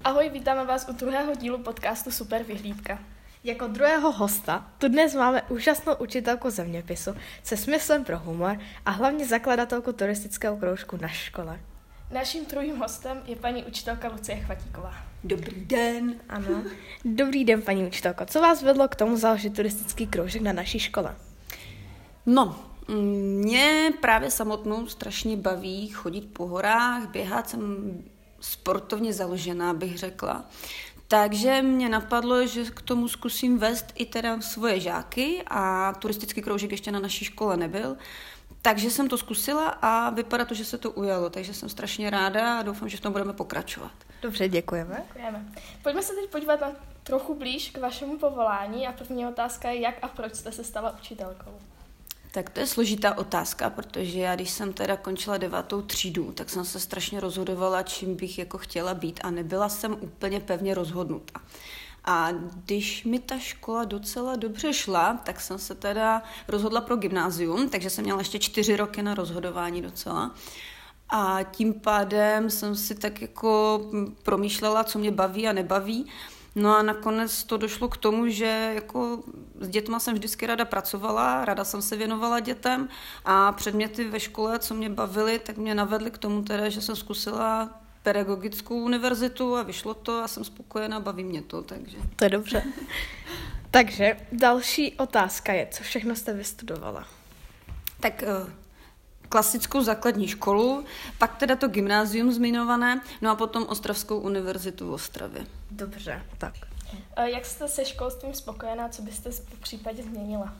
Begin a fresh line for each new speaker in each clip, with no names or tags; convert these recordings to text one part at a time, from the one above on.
Ahoj, vítáme vás u druhého dílu podcastu Super vyhlídka.
Jako druhého hosta tu dnes máme úžasnou učitelku zeměpisu se smyslem pro humor a hlavně zakladatelku turistického kroužku na škole.
Naším druhým hostem je paní učitelka Lucie Chvatíková.
Dobrý den.
Ano. Dobrý den, paní učitelko. Co vás vedlo k tomu založit turistický kroužek na naší škole?
No, mě právě samotnou strašně baví chodit po horách, běhat, jsem sportovně založená, bych řekla. Takže mě napadlo, že k tomu zkusím vést i teda svoje žáky a turistický kroužek ještě na naší škole nebyl. Takže jsem to zkusila a vypadá to, že se to ujalo, takže jsem strašně ráda a doufám, že v tom budeme pokračovat.
Dobře, děkujeme.
Pojďme se teď podívat na trochu blíž k vašemu povolání a první otázka je, jak a proč jste se stala učitelkou?
Tak to je složitá otázka, protože já, když jsem teda končila 9. třídu, tak jsem se strašně rozhodovala, čím bych jako chtěla být a nebyla jsem úplně pevně rozhodnuta. A když mi ta škola docela dobře šla, tak jsem se teda rozhodla pro gymnázium, takže jsem měla ještě 4 roky na rozhodování docela. A tím pádem jsem si tak jako promýšlela, co mě baví a nebaví. No a nakonec to došlo k tomu, že jako s dětma jsem vždycky ráda pracovala, ráda jsem se věnovala dětem a předměty ve škole, co mě bavily, tak mě navedly k tomu teda, že jsem zkusila pedagogickou univerzitu a vyšlo to a jsem spokojená, baví mě to, takže.
To je dobře. Takže další otázka je, co všechno jste vystudovala?
Tak klasickou základní školu, pak teda to gymnázium zmiňované, no a potom Ostravskou univerzitu v Ostravě.
Dobře, tak.
Jak jste se školstvím spokojená, co byste v případě změnila?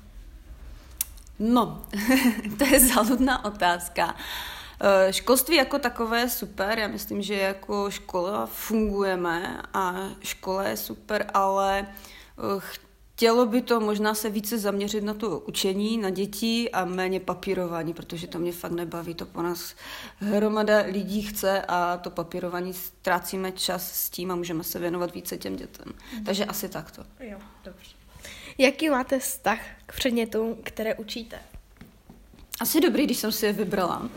No, to je záludná otázka. Školství jako takové je super, já myslím, že jako škola fungujeme a škola je super, ale chtělo by to možná se více zaměřit na to učení, na děti a méně papírování, protože to mě fakt nebaví, to po nás hromada lidí chce a to papírování ztrácíme čas s tím a můžeme se věnovat více těm dětem. Takže asi takto.
Jo, dobře. Jaký máte vztah k předmětům, které učíte?
Asi dobrý, když jsem si je vybrala.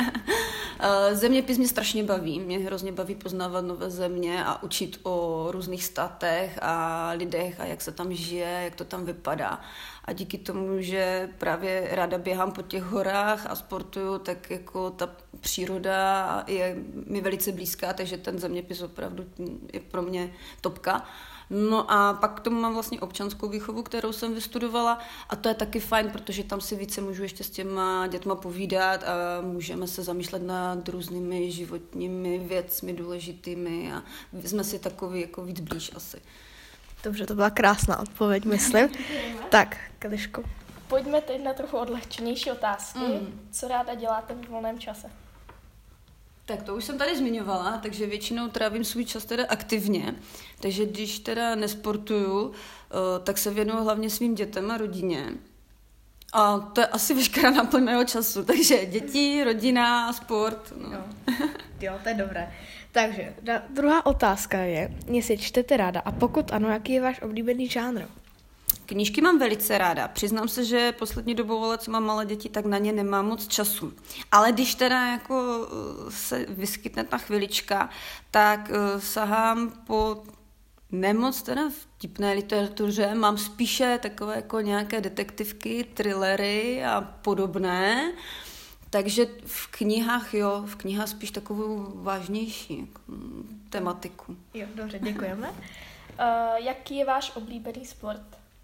Zeměpis mě strašně baví. Mě hrozně baví poznávat nové země a učit o různých státech a lidech a jak se tam žije, jak to tam vypadá. A díky tomu, že právě ráda běhám po těch horách a sportuju, tak jako ta příroda je mi velice blízká, takže ten zeměpis opravdu je pro mě topka. No a pak k tomu mám vlastně občanskou výchovu, kterou jsem vystudovala a to je taky fajn, protože tam si více můžu ještě s těma dětma povídat a můžeme se zamýšlet nad různými životními věcmi důležitými a jsme si takový jako víc blíž asi.
Dobře, to byla krásná odpověď, myslím. Tak, Kališko.
Pojďme teď na trochu odlehčenější otázky. Co ráda děláte v volném čase?
Tak to už jsem tady zmiňovala, takže většinou trávím svůj čas teda aktivně, takže když teda nesportuju, tak se věnuju hlavně svým dětem a rodině. A to je asi veškerá náplň mého času, takže děti, rodina, sport. No.
Jo, to je dobré. Takže druhá otázka je, jestli čtete ráda a pokud ano, jaký je váš oblíbený žánr?
Knížky mám velice ráda. Přiznám se, že poslední dobou, co mám malé děti, tak na ně nemám moc času. Ale když teda jako se vyskytne ta chvilička, tak sahám po nemoc teda vtipné literatuře. Mám spíše takové jako nějaké detektivky, thrillery a podobné. Takže v knihách spíš takovou vážnější jako, tematiku.
Jo, dobře, děkujeme. Jaký je váš oblíbený sport?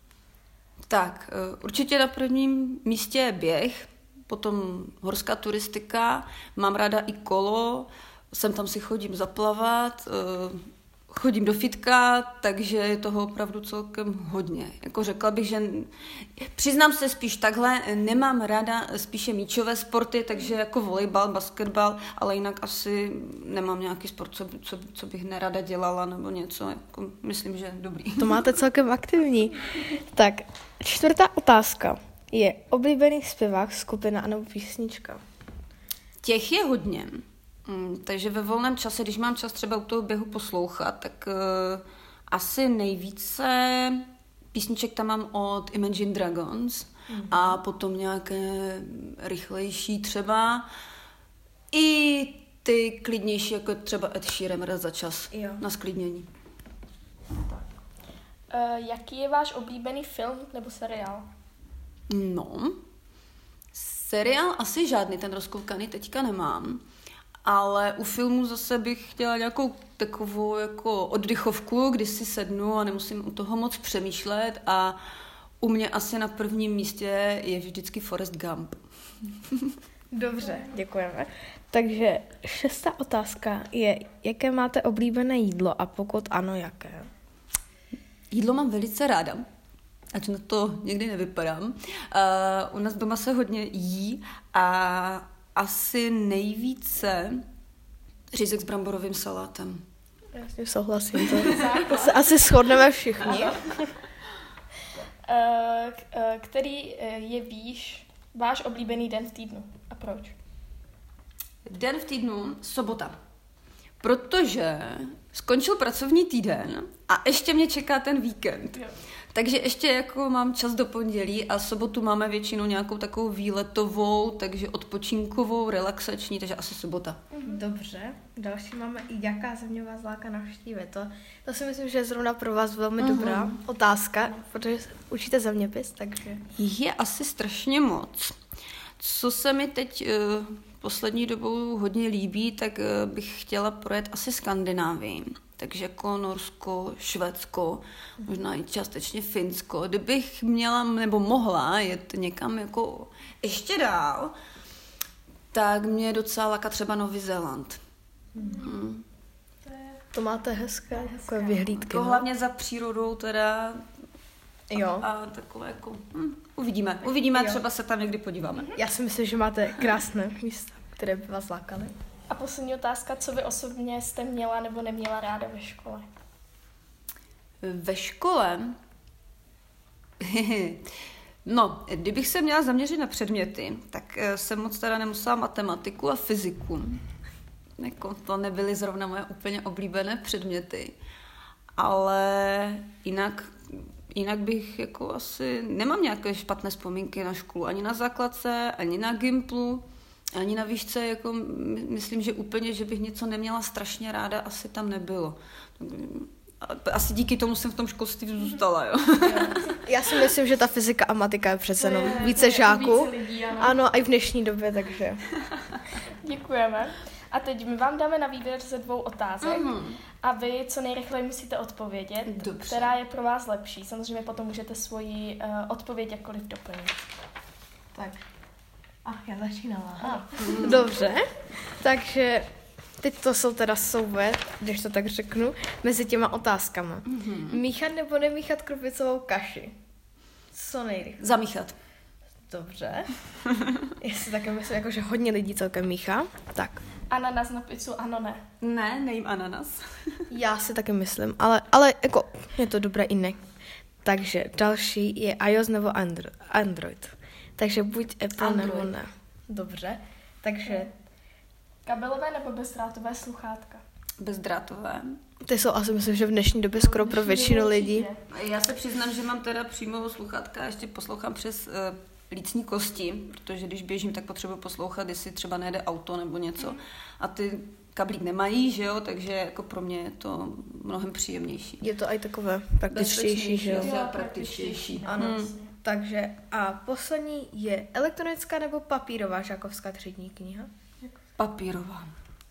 Tak, určitě na prvním místě je běh, potom horská turistika, mám ráda i kolo, sem tam si chodím zaplavat, chodím do fitka, takže je toho opravdu celkem hodně. Jako řekla bych, že přiznám se spíš takhle, nemám ráda spíše míčové sporty, takže jako volejbal, basketbal, ale jinak asi nemám nějaký sport, co bych nerada dělala nebo něco. Jako, myslím, že dobrý.
To máte celkem aktivní. Tak, čtvrtá otázka. Je oblíbený zpěvák, skupina nebo písnička?
Těch je hodně. Takže ve volném čase, když mám čas třeba u toho běhu poslouchat, tak asi nejvíce písniček tam mám od Imagine Dragons a potom nějaké rychlejší třeba. I ty klidnější, jako třeba Ed Sheeran raz za čas
Jo.
na sklidnění.
Jaký je váš oblíbený film nebo seriál?
No, seriál asi žádný, ten rozkoukaný teďka nemám, ale u filmu zase bych chtěla nějakou takovou jako oddychovku, kdy si sednu a nemusím u toho moc přemýšlet a u mě asi na prvním místě je vždycky Forrest Gump.
Dobře, děkujeme. Takže 6. otázka je, jaké máte oblíbené jídlo a pokud ano, jaké?
Jídlo mám velice ráda, ať na to někdy nevypadám. U nás doma se hodně jí a asi nejvíce řízek s bramborovým salátem.
Já s tím souhlasím, to se asi shodneme všichni.
Který je váš oblíbený den v týdnu a proč?
Den v týdnu, sobota. Protože skončil pracovní týden a ještě mě čeká ten víkend.
Jo.
Takže ještě jako mám čas do pondělí a sobotu máme většinou nějakou takovou výletovou, takže odpočinkovou, relaxační, takže asi sobota.
Dobře, další máme i jaká země vás láká navštívit. To si myslím, že je zrovna pro vás velmi dobrá otázka, protože učíte zeměpis, takže...
Je asi strašně moc. Co se mi teď poslední dobou hodně líbí, tak bych chtěla projet asi Skandinávii. Takže jako Norsko, Švédsko, možná i částečně Finsko. Kdybych měla nebo mohla jet někam jako ještě dál, tak mě docela láká třeba Nový Zéland.
To máte hezké takové vyhlídky.
Jako hlavně za přírodou teda.
Jo.
A takové jako, uvidíme, třeba se tam někdy podíváme.
Já si myslím, že máte krásné místa, které by vás lákaly.
A poslední otázka, co vy osobně jste měla nebo neměla ráda ve škole?
Ve škole? No, kdybych se měla zaměřit na předměty, tak jsem moc teda nemusela matematiku a fyziku. Jako, to nebyly zrovna moje úplně oblíbené předměty. Ale jinak bych jako asi, nemám nějaké špatné vzpomínky na školu, ani na základce, ani na gymplu, ani na výšce, jako myslím, že úplně, že bych něco neměla strašně ráda, asi tam nebylo. Asi díky tomu jsem v tom školství zůstala, jo.
Já si myslím, že ta fyzika a matika je přece jenom více žáků.
Více lidí, ano.
Ano, i v dnešní době, takže...
Děkujeme. A teď my vám dáme na výběr ze 2 otázek a vy co nejrychleji musíte odpovědět,
Dobře.
která je pro vás lepší. Samozřejmě potom můžete svoji odpověď jakkoliv doplnit.
Tak. Ach, já začínala. Dobře, takže teď to jsou teda souvět, když to tak řeknu, mezi těma otázkama. Míchat nebo nemíchat krupicovou kaši? Co nejrychleji?
Zamíchat.
Dobře. Já si také myslím, jako, že hodně lidí celkem míchá. Tak.
Ananas na pizzu, ano, ne.
Ne, nejím ananas.
Já si taky myslím, ale jako je to dobré i ne. Takže další je iOS nebo Android. Takže buď Apple
Android.
nebo ne. Dobře. Takže
Kabelové nebo bezdrátové sluchátka?
Bezdrátové.
ty jsou asi myslím, že v dnešní době skoro pro většinu lidí.
Já se přiznám, že mám teda přímo sluchátka a ještě poslouchám přes lícní kosti, protože když běžím, tak potřebuji poslouchat, jestli třeba nejde auto nebo něco. A ty kablík nemají, že jo, takže jako pro mě je to mnohem příjemnější.
Je to i takové praktičtější, že jo?
Jo, praktičtější.
Ano. Takže a poslední je elektronická nebo papírová žákovská třídní kniha?
Papírová.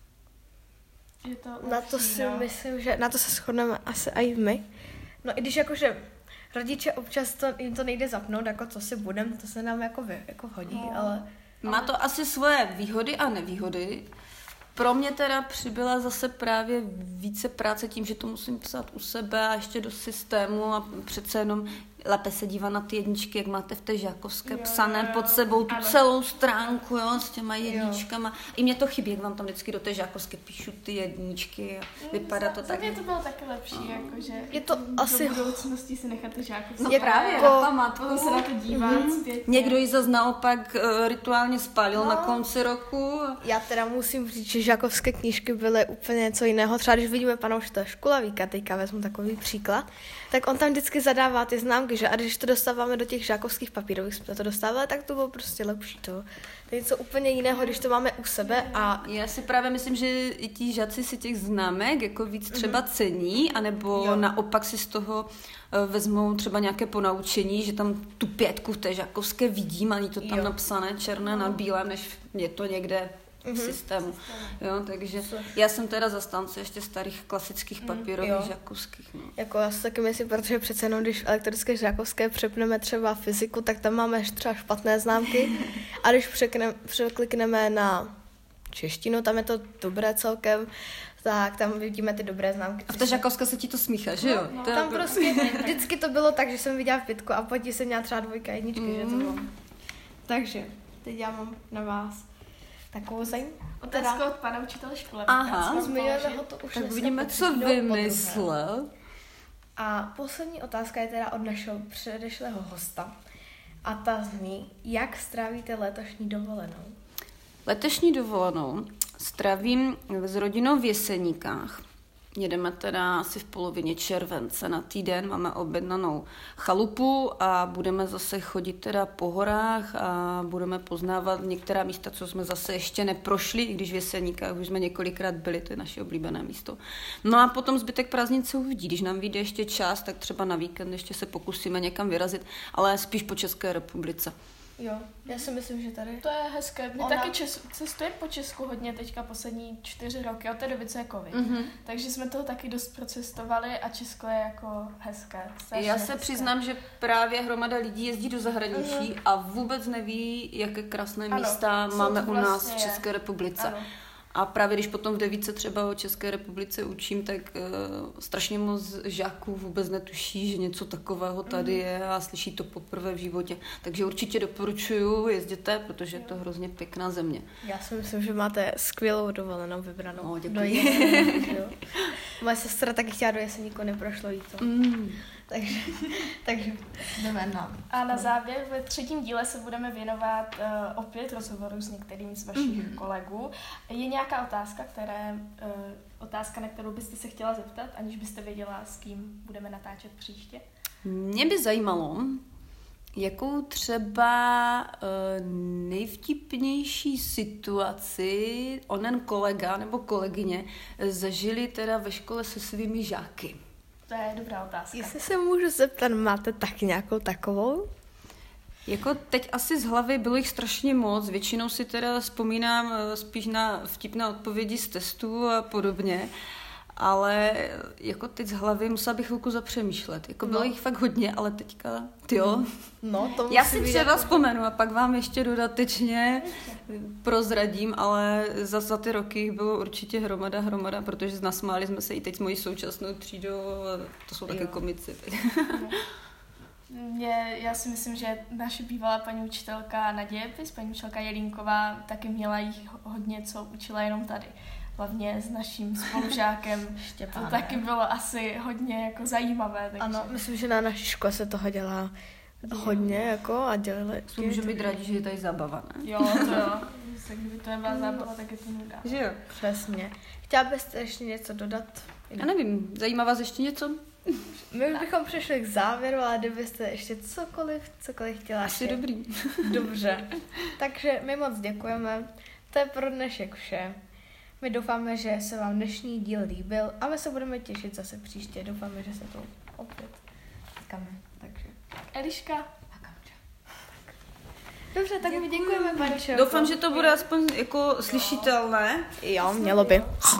Je to
Na to
lepší,
si
no.
myslím, že na to se shodneme asi i my. No i když jakože rodiče občas jim to nejde zapnout, jako co si budem, to se nám jako hodí,
No.
ale...
Má to asi svoje výhody a nevýhody. Pro mě teda přibyla zase právě více práce tím, že to musím psát u sebe a ještě do systému a přece jenom lépe se dívat na ty jedničky, jak máte v té žákovské psané pod sebou tu celou stránku, jo, s těma jedničkama. I mě to chybí, jak vám tam vždycky do té žákovské píšu ty jedničky a vypadá to
Za
tak.
mě to bylo taky lepší, jakože
Je to asi...
do budoucnosti si nechat ty žáky.
No
Jako-
právě, na památku.
Potom se na to dívat zpětně.
Někdo ji zase naopak rituálně spálil na konci roku.
Já teda musím říct, že žákovské knížky byly úplně něco jiného. Třeba když vidíme pana učitele Škulavíka, teďka vezmu takový příklad, tak on tam vždycky zadává ty známky známky, že? A když to dostáváme do těch žákovských papírových, jsme to dostávali, tak to bylo prostě lepší to. To je něco úplně jiného, když to máme u sebe a...
Já si právě myslím, že i ti žáci si těch známek jako víc třeba cení, anebo naopak si z toho vezmou třeba nějaké ponaučení, že tam tu 5 v té žákovské vidím, ani to tam napsané černé na bílém, než je to někde v systému. Jo, takže já jsem teda zastánce ještě starých klasických papírových žákovských. No.
Jako já si taky myslím, protože přece jenom, když v elektrické žákovské přepneme třeba fyziku, tak tam máme třeba špatné známky a když překlikneme na češtinu, tam je to dobré celkem, tak tam vidíme ty dobré známky.
A v té žákovské se ti to smíchá, že jo?
No, tam prostě vždycky to bylo tak, že jsem viděla 5 a potom jsem měla třeba 2 a 1, že to bylo. Takže teď já mám na vás takovou
otázku od pana učitele školy.
Aha, zmiňujeme ho to už.
Tak vidíme, co vymyslel.
A poslední otázka je teda od našeho předešlého hosta. A ta zní, jak strávíte letošní dovolenou?
Letošní dovolenou strávím s rodinou v Jeseníkách. Jedeme teda asi v polovině července na týden, máme objednanou chalupu a budeme zase chodit teda po horách a budeme poznávat některá místa, co jsme zase ještě neprošli, i když v Jeseníkách už jsme několikrát byli, to je naše oblíbené místo. No a potom zbytek prázdnin se uvidí, když nám vyjde ještě čas, tak třeba na víkend ještě se pokusíme někam vyrazit, ale spíš po České republice.
Jo, já si myslím, že tady...
To je hezké. My taky cestujeme po Česku hodně teďka poslední 4 roky, od té doby, co je covid. Takže jsme toho taky dost procestovali a Česko je jako hezké.
Já se přiznám, že právě hromada lidí jezdí do zahraničí a vůbec neví, jaké krásné místa máme u nás v České republice. Ano. A právě když potom v 9 třeba o České republice učím, tak strašně moc žáků vůbec netuší, že něco takového tady je a slyší to poprvé v životě. Takže určitě doporučuju, jezděte, protože je to hrozně pěkná země.
Já si myslím, že máte skvělou dovolenou vybranou.
No, děkuji.
Moje sestra taky chtěla do Jeseníku, neprošlo jí to. Takže jdeme na.
A na závěr ve 3. díle se budeme věnovat opět rozhovoru s některým z vašich kolegů. Je nějaká otázka, na kterou byste se chtěla zeptat, aniž byste věděla, s kým budeme natáčet příště?
Mě by zajímalo, jakou třeba nejvtipnější situaci onen kolega nebo kolegyně zažili teda ve škole se svými žáky.
To je dobrá otázka.
Jestli se můžu zeptat, máte taky nějakou takovou?
Jako teď asi z hlavy bylo jich strašně moc, většinou si teda vzpomínám spíš na vtipné odpovědi z testů a podobně, ale jako teď z hlavy musela bych chvilku zapřemýšlet. Jako bylo jich fakt hodně, ale teďka, já si třeba vzpomenu a pak vám ještě dodatečně prozradím, ale za ty roky bylo určitě hromada, protože nasmáli jsme se i teď s mojí současnou třídou, to jsou taky komici.
Já si myslím, že naše bývalá paní učitelka na dějepis, paní učitelka Jelínková, taky měla jich hodně, co učila jenom tady. Hlavně s naším spolužákem. To taky bylo asi hodně jako zajímavé. Takže...
Ano, myslím, že na naší škole se toho dělá hodně jako a dělali.
Můžeme být rádi, že je tady zábava, ne?
Jo, to jo. Kdyby to nebyla zábava, tak je to nuda.
Že jo?
Přesně. Chtěla byste ještě něco dodat?
Já nevím, zajímá vás ještě něco?
My bychom přešli k závěru, ale kdybyste ještě cokoliv chtěla.
Asi dobrý.
Dobře. Takže my moc děkujeme. To je pro dnešek vše. My doufáme, že se vám dnešní díl líbil a my se budeme těšit zase příště. Doufáme, že se to opět setkáme. Takže
Eliška
a Kamča. Dobře, tak my děkujeme, Pančo.
Doufám, že to bude aspoň jako slyšitelné.
Jo, mělo by.